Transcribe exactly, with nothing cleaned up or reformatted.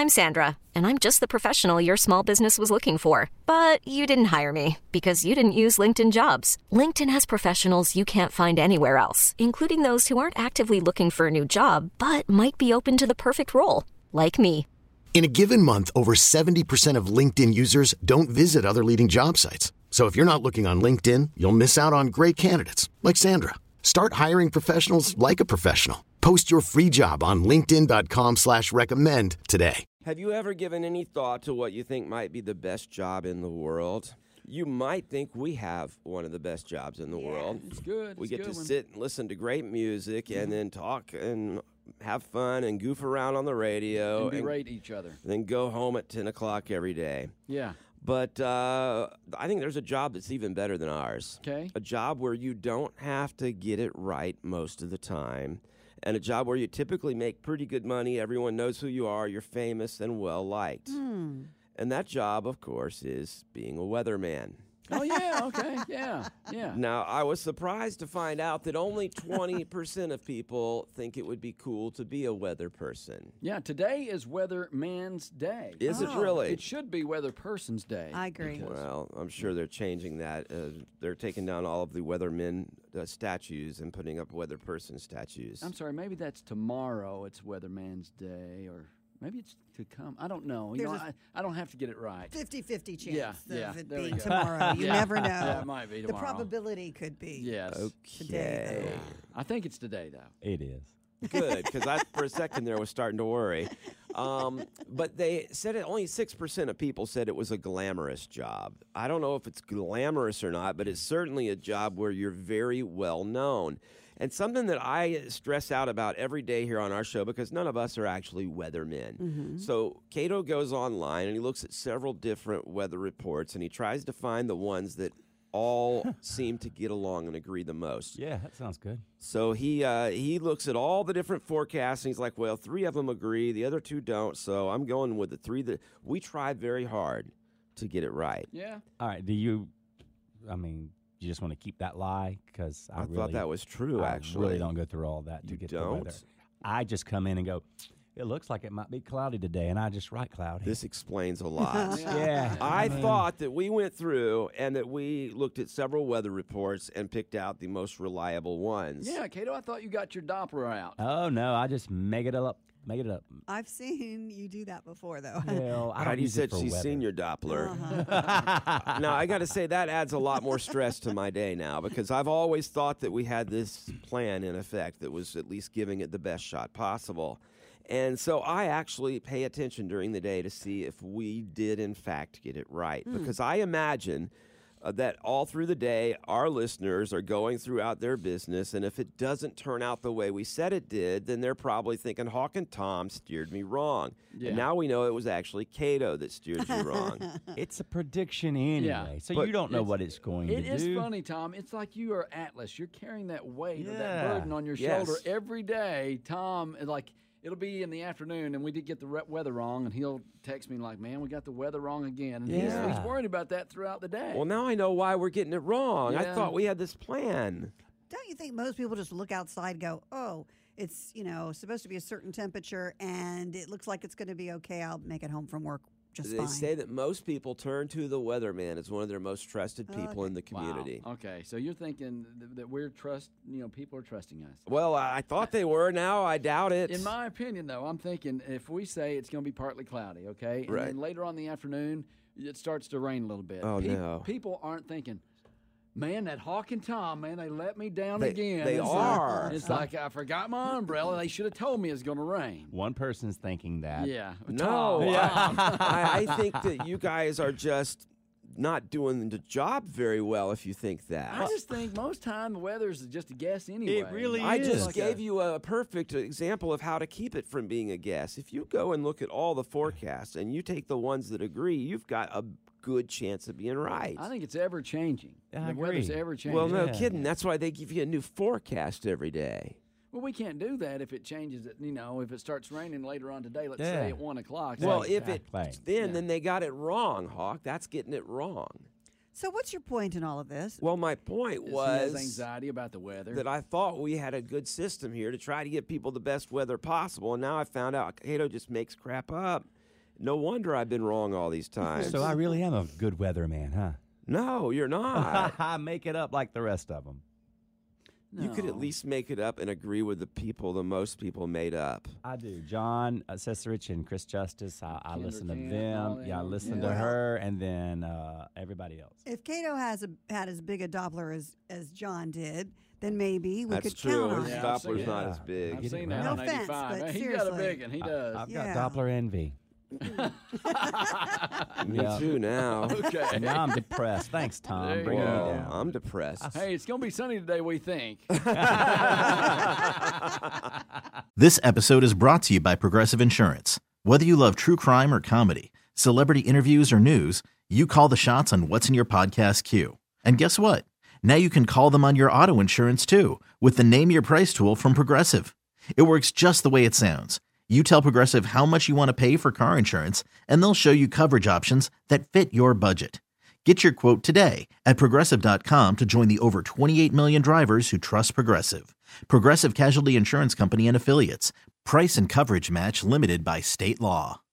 I'm Sandra, and I'm just the professional your small business was looking for. But you didn't hire me because you didn't use LinkedIn Jobs. LinkedIn has professionals you can't find anywhere else, including those who aren't actively looking for a new job, but might be open to the perfect role, like me. In a given month, over seventy percent of LinkedIn users don't visit other leading job sites. So if you're not looking on LinkedIn, you'll miss out on great candidates like Sandra. Start hiring professionals like a professional. Post your free job on linkedin.com slash recommend today. Have you ever given any thought to what you think might be the best job in the world? You might think we have one of the best jobs in the yeah, world. It's good. We it's get good to one. sit and listen to great music mm-hmm. and then talk and have fun and goof around on the radio. And berate and each other. Then go home at ten o'clock every day. Yeah. But uh, I think there's a job that's even better than ours. Okay. A job where you don't have to get it right most of the time. And a job where you typically make pretty good money. Everyone knows who you are. You're famous and well-liked. Mm. And that job, of course, is being a weatherman. Oh, yeah, okay, yeah, yeah. Now, I was surprised to find out that only twenty percent of people think it would be cool to be a weather person. Yeah, today is Weatherman's Day. Is Oh. it really? It should be Weather Person's Day. I agree. Well, I'm sure they're changing that. Uh, they're taking down all of the weathermen uh, statues and putting up weather person statues. I'm sorry, maybe that's tomorrow. It's Weatherman's Day, or maybe it's to come. I don't know. You There's know, a I, I don't have to get it right. fifty-fifty chance Yeah, of yeah, it there we being go. tomorrow. You Yeah. never know. Yeah, it might be The tomorrow. probability could be. Yes. Today, Okay. though. I think it's today, though. It is. Good, because I, for a second there, was starting to worry. Um, but they said it, only six percent of people said it was a glamorous job. I don't know if it's glamorous or not, but it's certainly a job where you're very well known. And something that I stress out about every day here on our show, because none of us are actually weathermen. Mm-hmm. So Cato goes online and he looks at several different weather reports and he tries to find the ones that all seem to get along and agree the most. Yeah, that sounds good. So he uh, he looks at all the different forecasts and he's like, well, three of them agree, the other two don't. So I'm going with the three that we tried very hard to get it right. Yeah. All right. Do you, I mean, you just want to keep that lie? Because I, I, really, thought that was true, I actually. really don't go through all that to You get don't? the weather. I just come in and go, it looks like it might be cloudy today, and I just write cloudy. This explains a lot. yeah. I mean, thought that we went through and that we looked at several weather reports and picked out the most reliable ones. Yeah, Cato, I thought you got your Doppler out. Oh, no, I just make it up. Make it up. I've seen you do that before, though. Well, I don't Heidi use it said for she's weather. seen your Doppler. Uh-huh. Now, I got to say, that adds a lot more stress to my day now because I've always thought that we had this plan in effect that was at least giving it the best shot possible. And so I actually pay attention during the day to see if we did, in fact, get it right. Mm. Because I imagine uh, that all through the day, our listeners are going throughout their business. And if it doesn't turn out the way we said it did, then they're probably thinking, Hawk and Tom steered me wrong. Yeah. And now we know it was actually Cato that steered you wrong. It's a prediction anyway, Yeah, so but you don't know it's- what it's going It to is do. funny, Tom. It's like you are Atlas. You're carrying that weight or that Yeah. burden on your Yes. shoulder every day. Tom, like, it'll be in the afternoon, and we did get the re- weather wrong, and he'll text me like, man, we got the weather wrong again. And he's, Yeah. he's worried about that throughout the day. Well, now I know why we're getting it wrong. I Yeah. thought we had this plan. Don't you think most people just look outside and go, oh, it's, you know, supposed to be a certain temperature and it looks like it's going to be okay. I'll make it home from work just They fine. say that most people turn to the weatherman as one of their most trusted people Okay. in the community. Wow. Okay, so you're thinking th- that we're trust, you know, people are trusting us. Well, I I thought they were. Now I doubt it. In my opinion, though, I'm thinking if we say it's going to be partly cloudy, okay, and Right. then later on in the afternoon it starts to rain a little bit. Oh, Pe- no. People aren't thinking, man, that Hawk and Tom, man, they let me down They- again. they It's are. Like, it's like I forgot my umbrella. They should have told me it's going to rain. One person's thinking that. Yeah. no, Tom, Tom. I, I think that you guys are just not doing the job very well if you think that. I just think most time the weather's just a guess anyway. really I is. just Like gave a- you a perfect example of how to keep it from being a guess. If you go and look at all the forecasts and you take the ones that agree, you've got a good chance of being right. I think it's ever changing. I the weather's agree. ever changing. Well, no Yeah. kidding. That's why they give you a new forecast every day. Well, we can't do that if it changes. It, you know, if it starts raining later on today, let's Yeah. say at one o'clock. Well, say, if it Exactly. then Yeah. then they got it wrong, Hawk. That's getting it wrong. So what's your point in all of this? Well, my point he has was anxiety about the weather. that I thought we had a good system here to try to give people the best weather possible, and now I found out Cato just makes crap up. No wonder I've been wrong all these times. So I really am a good weatherman, huh? No, you're not. I make it up like the rest of them. You could at No. least make it up and agree with the people the most people made up. I do. John uh, Cesarich and Chris Justice, I, I Kendra listen to Kent, all them. Yeah, I them. listen Yeah. to her and then uh, everybody else. If Cato has a, had as big a Doppler as, as John did, then maybe we That's could true. count on His it. Yeah, I've Doppler's seen not it. as big. I've Get it seen right. that No on offense, eighty-five. but Man, he's got a seriously. big one. He does. I've Yeah. got Doppler envy. Me Yeah. too now. Okay. And now I'm depressed. Thanks, Tom. There you Bringing me Whoa, down. I'm depressed. Hey, it's gonna be sunny today. We think. This episode is brought to you by Progressive Insurance. Whether you love true crime or comedy, celebrity interviews or news, you call the shots on what's in your podcast queue. And guess what? Now you can call them on your auto insurance too with the Name Your Price tool from Progressive. It works just the way it sounds. You tell Progressive how much you want to pay for car insurance, and they'll show you coverage options that fit your budget. Get your quote today at Progressive dot com to join the over twenty-eight million drivers who trust Progressive. Progressive Casualty Insurance Company and Affiliates. Price and coverage match limited by state law.